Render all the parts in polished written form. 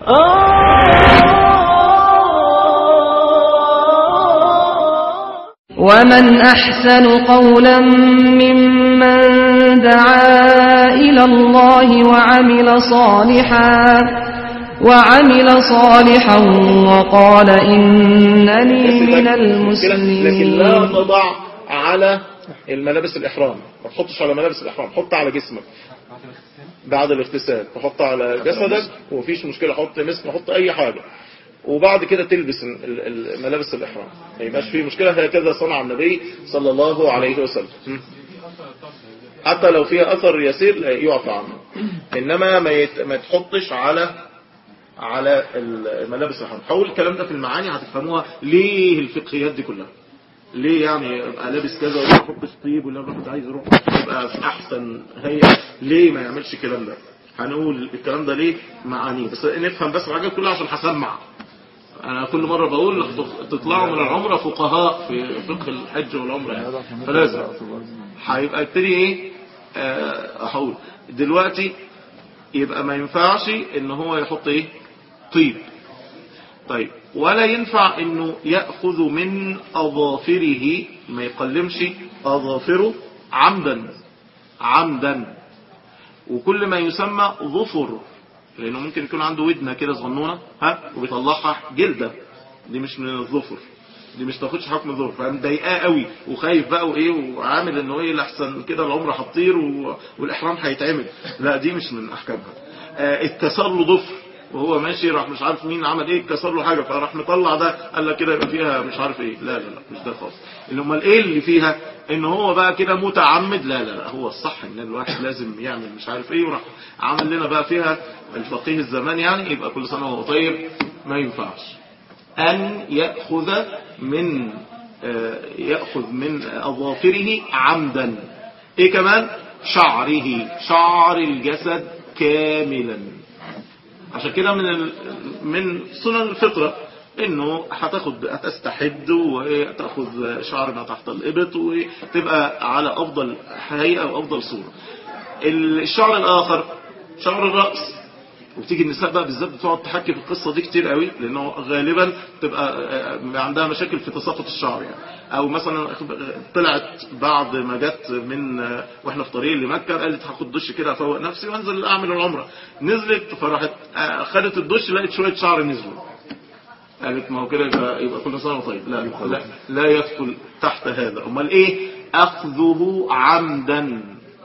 ومن أحسن قولا ممن دعا إلى الله وعمل صالحا وقال إنني من المسلمين. لكن لا تضع على الملابس الإحرام، ما تحطش على ملابس الإحرام، حط على جسمك بعد الاغتسال، تحط على جسدك ومفيش مشكلة، حط مسك، حط أي حاجة، وبعد كده تلبس ملابس الإحرام، ما يبقاش فيه مشكلة. هكذا صنع النبي صلى الله عليه وسلم. حتى لو فيها أثر يسير يعفى عنه، إنما ما تحطش على الملابس الإحرام. حول الكلام ده في المعاني هتفهموها ليه الفقهيات دي كلها. ليه يعني ابقى لابس كذا ولا احط طيب ولا الواحد عايز يروح يبقى في احسن هيئه، ليه ما يعملش الكلام ده؟ هنقول الكلام ده ليه معانيه، بس نفهم بس الحاجات كلها عشان هسمع. انا كل مره بقول تطلعوا من العمره فقهاء في فقه الحج والعمره يعني، فلازم هيبقى ابتدي ايه احول دلوقتي. يبقى ما ينفعش ان هو يحط ايه طيب. طيب ولا ينفع انه يأخذ من اظافره، ما يقلمش اظافره عمدا. وكل ما يسمى ظفر، لانه ممكن يكون عنده ودنه كده صغنونه وبيطلعها جلده، دي مش من الظفر، دي مش تاخدش حكم الظفر، فمضايقاه قوي وخايف بقى وايه وعامل انه ايه الاحسن كده العمره هتطير والاحرام هيتعمل. لا دي مش من احكامها. اتكسر له ظفر وهو ماشي، راح مش عارف مين عمل ايه اتكسر له حاجه، فراح مطلع ده قال لك كده يبقى فيها مش عارف ايه. لا مش ده خالص. امال ايه اللي فيها؟ ان هو بقى كده متعمد. لا هو الصح ان الواحد لازم يعمل مش عارف ايه، وراح عمل لنا بقى فيها الفقيه الزمان يعني، يبقى كل سنه وهو طيب. ما ينفعش ان ياخذ من اظافره عمدا. ايه كمان؟ شعر الجسد كاملا. عشان كده من سنن الفطرة انه هتستحد وتاخذ شعر ما تحت الابط وتبقى على افضل هيئة وافضل صورة. الشعر الاخر شعر الرأس، وبتيجي النساء بقى بالذات بتقعد تحكي في القصة دي كتير قوي، لانه غالبا تبقى عندها مشاكل في تساقط الشعر يعني. او مثلا طلعت بعد ما جت من واحنا في طريق لمكة قالت هاخد دش كده افوق نفسي وانزل اعمل العمرة. نزلت فراحت خدت الدش لقيت شوية شعر نزلوا، قالت ما هو كده يبقى كل سنة طيب. لا يدخل تحت هذا. امال ايه؟ اخذه عمدا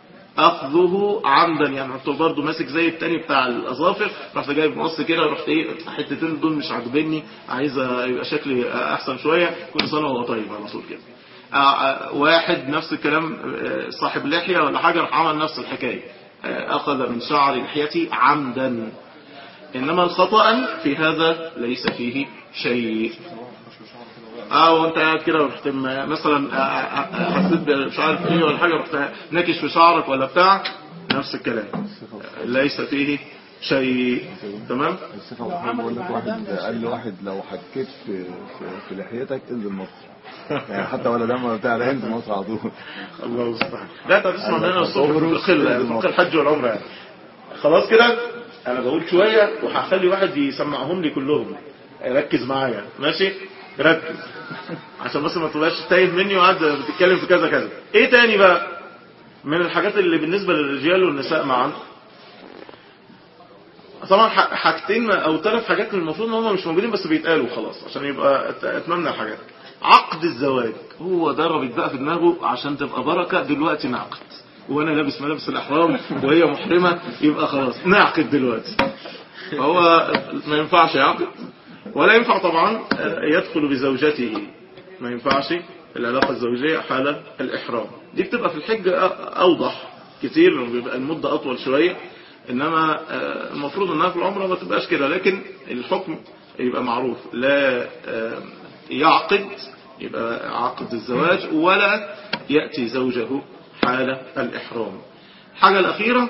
يعني انت برضه ماسك زي التاني بتاع الاظافر، رحت جايب مقص كده، رحت ايه حتتين دول مش عاجبني، عايزه يبقى شكلي احسن شويه، كل سنه وهو طيب على طول كده. واحد نفس الكلام صاحب لحيه ولا حاجه، راح عمل نفس الحكايه، اخذ من شعر لحيته عمدا. انما الخطأ في هذا ليس فيه شيء. وانت قاعد كده ورحت مثلا حسيت مش عارف ايه ولا حاجه، رحت ناكش في شعرك ولا بتاع، نفس الكلام ليس فيه شيء. تمام. الصفه بقول لك قال لي واحد لو حكيت في لحيتك تنزل مصر يعني، حتى ولا دم ولا بتاع، انت مصر على طول. الله المستعان. لا انت هتسمع مننا الصبح في فقه الحج والعمره يعني. خلاص كده انا بقول شويه وهخلي واحد يسمعهم لي كلهم، ركز معايا ماشي، ركز عشان بس ما تبقاش تايه مني وقاعد بتتكلم في كذا كذا. ايه تاني بقى من الحاجات اللي بالنسبة للرجال والنساء معا؟ طبعا حاجتين او 3 حاجات المفروض ان هم مش موجودين بس بيتقالوا خلاص عشان يبقى اتممنا الحاجات. عقد الزواج، هو ضربت بقى في دماغه عشان تبقى بركة دلوقتي نعقد، وانا لابس ملابس الاحرام وهي محرمة، يبقى خلاص نعقد دلوقتي. فهو ما ينفعش يعقد، ولا ينفع طبعا يدخل بزوجته، ما ينفعش العلاقة الزوجية حال الإحرام. دي بتبقى في الحج أوضح كتير، بيبقى المدة أطول شوية، إنما المفروض أنها في العمرة ما تبقاش كده. لكن الحكم يبقى معروف، لا يعقد، يبقى عقد الزواج، ولا يأتي زوجه حال الإحرام. الحاجة الأخيرة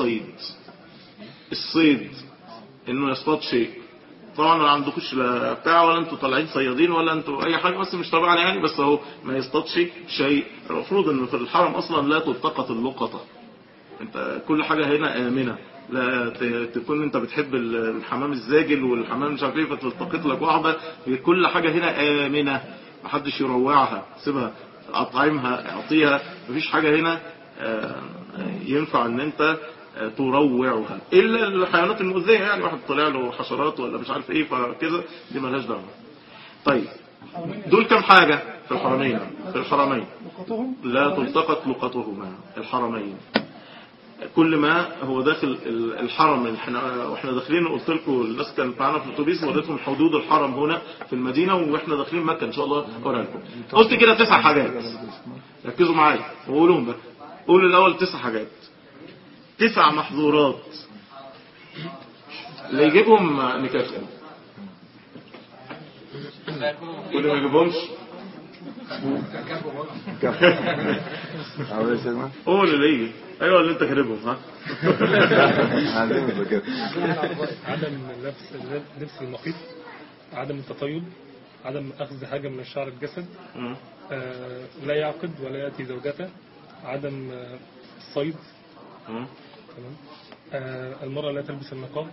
الصيد، إنه يصطاد شيء. طبعا ما عندكوش لا بتاع ولا انتوا طالعين صيادين ولا انتوا اي حاجه، بس مش طبعا يعني، بس هو ما يصطادش شيء. المفروض ان في الحرم اصلا لا تلتقط اللقطه، انت كل حاجه هنا امنه، لا تكون انت بتحب الحمام الزاجل والحمام مش عارف ايه فتلتقط لك واحده. كل حاجه هنا امنه، محدش يروعها، سيبها، اطعمها، اعطيها، مفيش حاجه هنا ينفع ان انت تروعها الا الحيوانات المؤذيه، يعني واحد طلع له حشرات ولا مش عارف ايه فكذا، دي مالهاش دعوه. طيب دول كم حاجه في الحرمين؟ في الحرمين لا تلتقط لقطهما، الحرمين كل ما هو داخل الحرم. واحنا داخلين قلت لكم الناس كانت معانا في الاتوبيس وريتهم حدود الحرم هنا في المدينه، واحنا داخلين مكه ان شاء الله اوريها لكم. قلت كده 9 حاجات، ركزوا معايا وقولهم بقى. قول الاول 9 حاجات، 9 محظورات اللي يجيبهم نكافئ، واللي ما يجيبهمش قول اللي يجي. ايوه اللي انت كاتبهم. ها عدم لبس المخيط، عدم التطيب، عدم اخذ حاجه من الشعر الجسد، لا يعقد ولا ياتي زوجته، عدم الصيد، تمام، المرأة لا تلبس النقاب،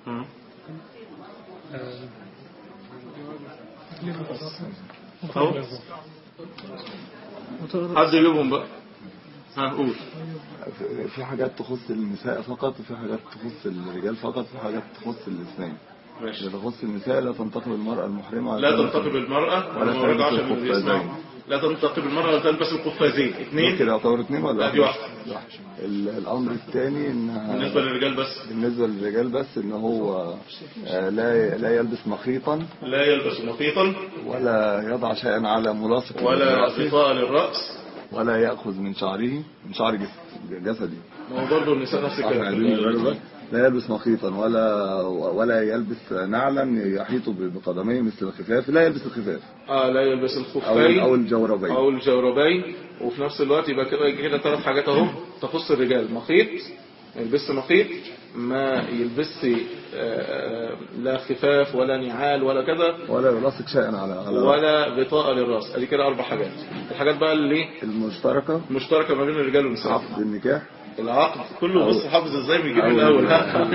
حد يجيبهم بقى. هنقول في حاجات تخص النساء فقط، وفي حاجات تخص الرجال فقط، وفي حاجات تخص الاثنين. ماشي. إذا تخص النساء لا تنتقب المرأة المحرمة، لا تنتقب المرأة ولا تلبس القفازين، لا تنتقب المرأة ولا تلبس القفازين. 2 كده يعتبر 2 ولا؟ لا دي واحدة. الأمر الثاني إنها بالنسبة للرجال بس، بالنسبة للرجال بس إن هو لا يلبس مخيطا، لا يلبس مخيطا، ولا يضع شيئا على ملاصق، ولا غطاء للرأس، ولا يأخذ من شعره، من شعر جسدي. ما هو برضه النساء نفس الكلام. لا يلبس مخيطا ولا يلبس نعلا يحيط بقدميه مثل الخفاف. لا يلبس الخفاف، لا يلبس الخفين او الجوربين، وفي نفس الوقت يبقى كده 3 حاجات اهو تخص الرجال. مخيط، ما يلبس مخيط، ما يلبس لا خفاف ولا نعال ولا كذا، ولا يلاصق شيئا على ولا غطاء للراس. ادي كده 4 حاجات. الحاجات بقى اللي المشتركه ما بين الرجال والنساء، عقد النكاح، العقد كله. بص حافظ ازاي بيجيب من الاول.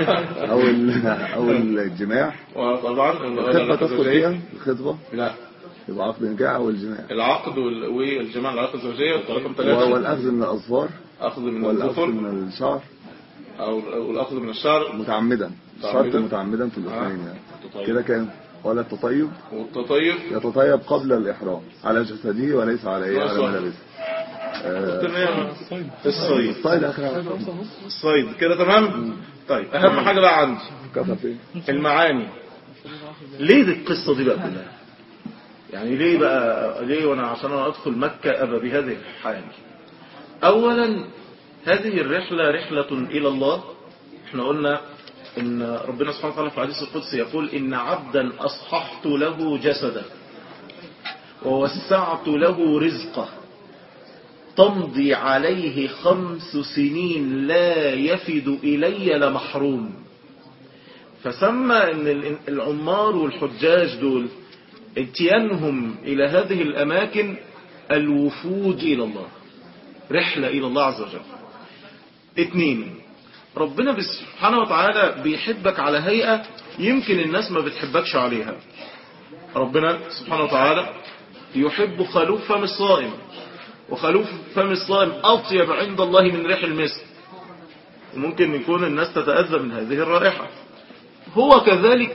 او الجماع، وطبعا الخطبه لا، يبقى عقد النكاح او الجماع، العقد والجماع، العلاقه الزوجيه. رقم 3 والاخذ من الاظفار، اخذ من والاخذ من الشعر، او الاخذ من الشعر متعمدا، شرط متعمدا في الاثنين يعني. كده كام؟ ولا التطيب، والتطيب يتطيب قبل الإحرام على جسده وليس على على ملابسه. الصيد آخر الصيد كده تمام. طيب أهم حاجة بقى عندي المعاني. ليه دي القصة دي بقى كلها؟ يعني ليه وانا عشان ادخل مكة ابى بهذه الحال؟ اولا هذه الرحلة رحلة الى الله. احنا قلنا ان ربنا سبحانه وتعالى في الحديث القدسي يقول ان عبدا اصححت له جسده ووسعت له رزقه تمضي عليه 5 سنين لا يفد الي لمحروم. فسمى ان العمار والحجاج دول اتيانهم الى هذه الاماكن الوفود الى الله، رحلة الى الله عز وجل. 2 ربنا سبحانه وتعالى بيحبك على هيئة يمكن الناس ما بتحبكش عليها. ربنا سبحانه وتعالى يحب خلوف فم الصائم، وخلوف فم الصائم أطيب عند الله من ريح المسك. وممكن يكون الناس تتأذى من هذه الرائحة. هو كذلك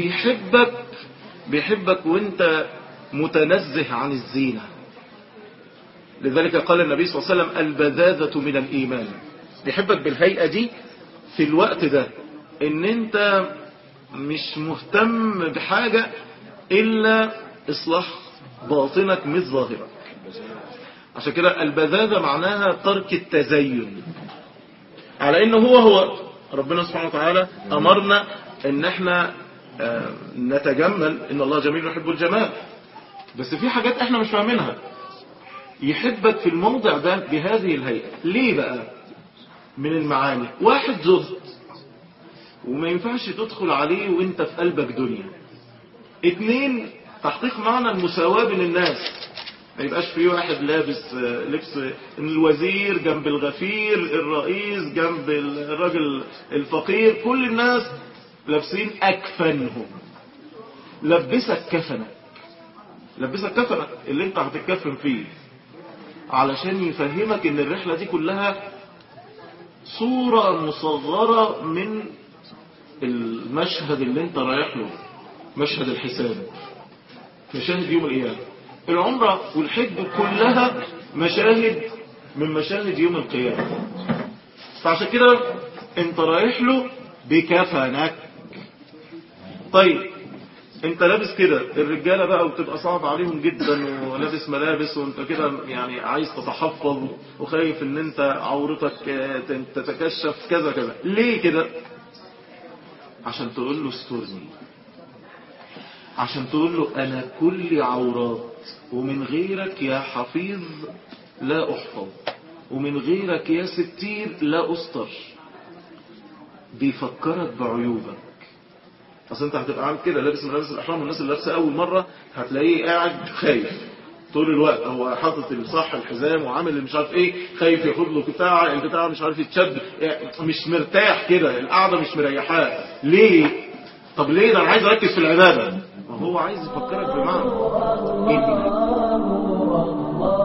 بيحبك وانت متنزه عن الزينة. لذلك قال النبي صلى الله عليه وسلم البذاذة من الإيمان. بيحبك بالهيئة دي في الوقت ده، ان انت مش مهتم بحاجة الا اصلاح باطنك مش ظاهرك. عشان كده البذاذة معناها ترك التزين، على انه هو ربنا سبحانه وتعالى امرنا ان احنا نتجمل، ان الله جميل يحب الجمال. بس في حاجات احنا مش فاهمينها. يحبك في الموضع ده بهذه الهيئة. ليه بقى؟ من المعاني. 1 زهد وما ينفعش تدخل عليه وانت في قلبك دنيا. 2 تحقيق معنى المساواة بين الناس. ما يبقاش في واحد لابس لبس الوزير جنب الغفير، الرئيس جنب الراجل الفقير، كل الناس لابسين أكفنهم. لبسك كفنك، لبسك كفنك اللي انت هتتكفن فيه، علشان يفهمك ان الرحلة دي كلها صورة مصغرة من المشهد اللي انت رايح له، مشهد الحساب، مشاهد يوم القيامة. العمرة والحج كلها مشاهد من مشاهد يوم القيامة. فعشان كده انت رايح له بكفنك. طيب انت لابس كده، الرجالة بقى وتبقى صعب عليهم جدا ولابس ملابس وانت كده يعني عايز تتحفظ وخايف ان انت عورتك تتكشف كذا كذا. ليه كده؟ عشان تقول له استرني، عشان تقول له انا كل عورات، ومن غيرك يا حفيظ لا احفظ، ومن غيرك يا ستير لا استر. بيفكرك بعيوبك. اصل انت هتبقى عامل كده لابس ملابس الاحرام، والناس اللي لابسه اول مره هتلاقيه قاعد خايف طول الوقت، هو حاطط الصح الحزام وعامل مش عارف ايه، خايف ياخد له البتاع مش عارف يتشد، مش مرتاح كده، القعده مش مريحاه. ليه؟ طب ليه؟ ده انا عايز اركز في العباده. ما هو عايز يفكرك بمعنى